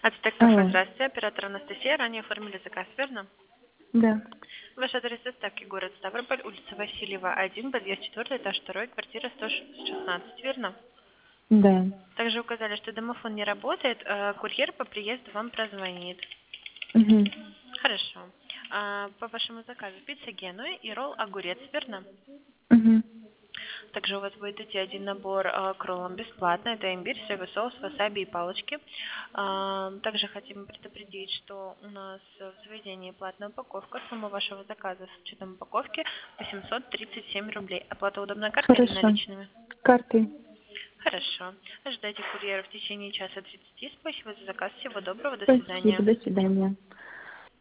Ацтек кафе, Алло. здравствуйте. Оператор Анастасия. Ранее оформили заказ, верно? Да. Ваш адрес доставки город Ставрополь, улица Васильева, 1, подъезд 4, этаж 2, квартира 116, верно? Да. Также указали, что домофон не работает, курьер по приезду вам прозвонит. Угу. Хорошо. По вашему заказу пицца Генуи и ролл огурец, верно? Угу. Также у вас будет идти один набор к роллам бесплатно. Это имбирь, соевый соус, васаби и палочки. Также хотим предупредить, что у нас в заведении платная упаковка. Сумма вашего заказа с учетом упаковки 837 рублей. Оплата удобной картой или Хорошо. наличными? Карты. Хорошо. Ожидайте курьера в течение часа 30. Спасибо за заказ. Всего доброго. До Спасибо. свидания. До свидания.